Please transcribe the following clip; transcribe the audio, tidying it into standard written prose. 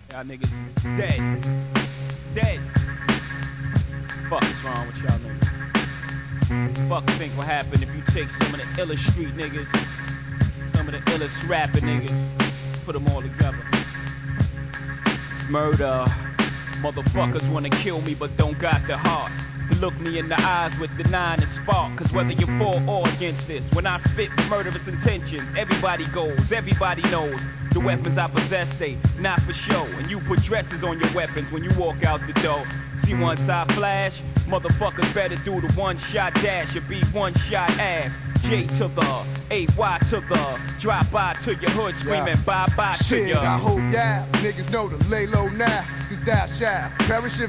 Y'all niggas is dead. Dead. Fuck is wrong with y'all niggas? Fuck think will happen if you take some of the illest street niggas, some of the illest rapping niggas, put them all together. It's murder. Motherfuckers wanna kill me but don't got the heart. You look me in the eyes with denying the spark. Cause whether you're for or against this, when I spit with murderous intentions, everybody goes, everybody knows. The weapons I possess, they not for show. And you put dresses on your weapons when you walk out the door. See once I flash, motherfuckers better do the one-shot dash or be one-shot ass. J to the A-Y to the drive by to your hood screaming bye-bye to Shit, ya. I hope y'all niggas know to lay low now. Cause thou shall perish if